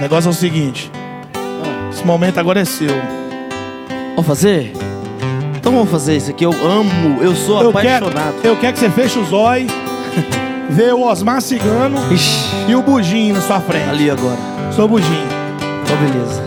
O negócio é o seguinte. Esse momento agora é seu. Vamos fazer? Então vamos fazer isso aqui. Eu amo, eu sou apaixonado. Eu quero que você feche os olhos. Vê o Osmar Cigano. Ixi. E o Buginho na sua frente. Ali agora. Sou o Buginho. Então beleza.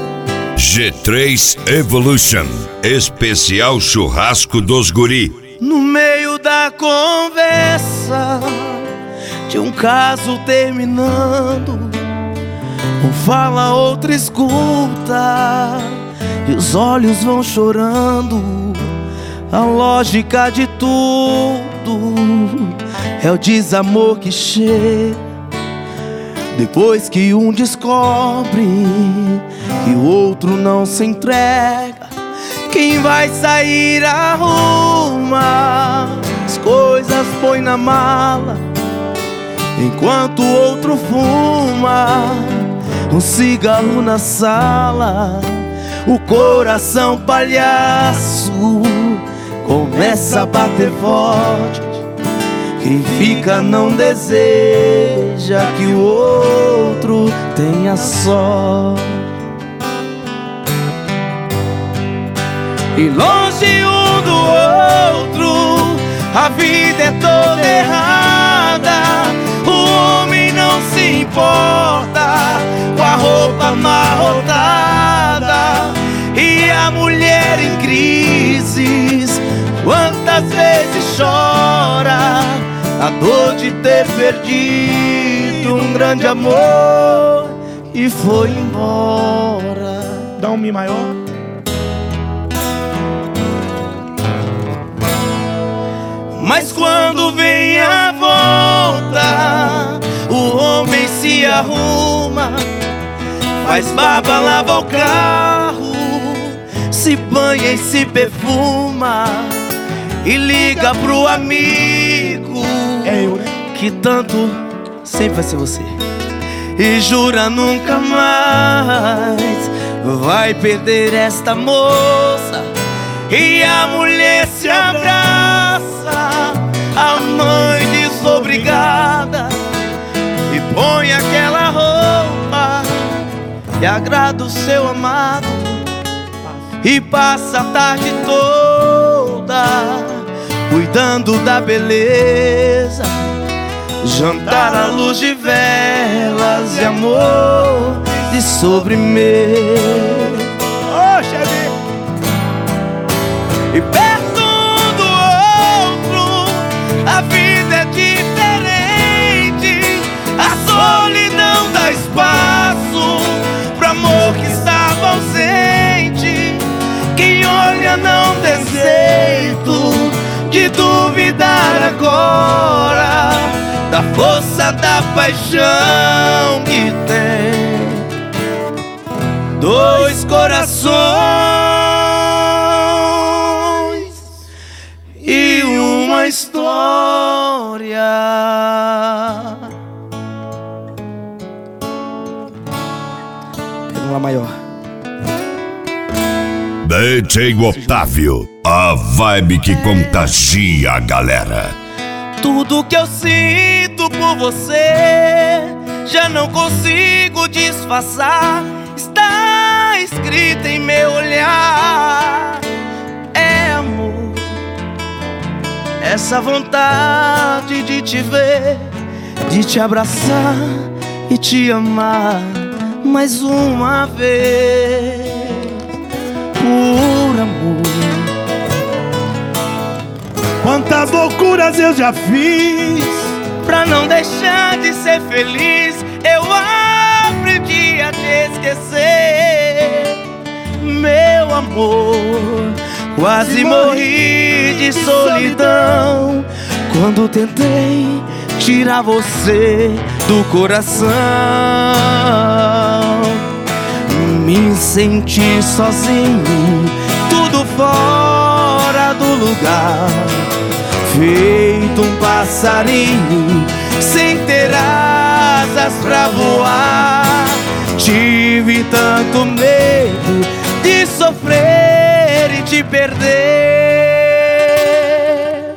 G3 Evolution, especial churrasco dos guri. No meio da conversa de um caso terminando, um fala, outro escuta, e os olhos vão chorando. A lógica de tudo é o desamor que chega depois que um descobre e o outro não se entrega. Quem vai sair arruma as coisas, põe na mala, enquanto o outro fuma um cigarro na sala. O coração palhaço começa a bater forte. Quem fica não deseja que o outro tenha sorte. E longe um do outro, a vida é toda errada. O homem não se importa com a roupa amarrotada, e a mulher em crises quantas vezes chora a dor de ter perdido um grande amor e foi embora. Dá um Mi maior. Mas quando vem a volta, o homem se arruma, faz barba, lava o carro, se banha e se perfuma, e liga pro amigo que tanto sempre vai ser você, e jura nunca mais vai perder esta moça. E a mulher se abraça, a mãe desobrigada, e põe aquela roupa e agrada o seu amado, e passa a tarde toda cuidando da beleza, jantar à luz de velas e amor de sobremesa. E perto um do outro, a vida é diferente. A solidão dá espaço pro amor que estava ausente. Quem olha não tem jeito de duvidar agora da força da paixão que tem dois corações e uma história. Pega uma maior. DJ Otávio, a vibe que contagia a galera. Tudo que eu sinto por você já não consigo disfarçar. Está escrito em meu olhar. É amor, essa vontade de te ver, de te abraçar e te amar mais uma vez. Por amor. Quantas loucuras eu já fiz pra não deixar de ser feliz. Eu aprendi a te esquecer, meu amor. Quase morri de solidão quando tentei tirar você do coração. Me senti sozinho, tudo fora do lugar, feito um passarinho sem ter asas pra voar. Tive tanto medo de sofrer e te perder.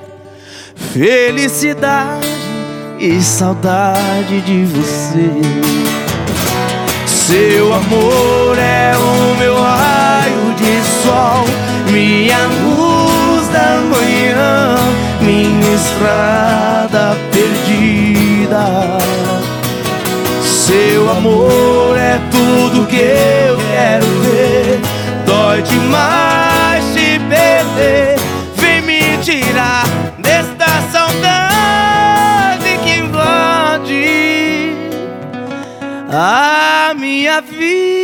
Felicidade e saudade de você. Seu amor é o meu raio de sol, minha luz da manhã, minha estrada perdida. Seu amor é tudo que eu quero ter. Dói demais te perder. Vem me tirar desta saudade que invade a minha vida.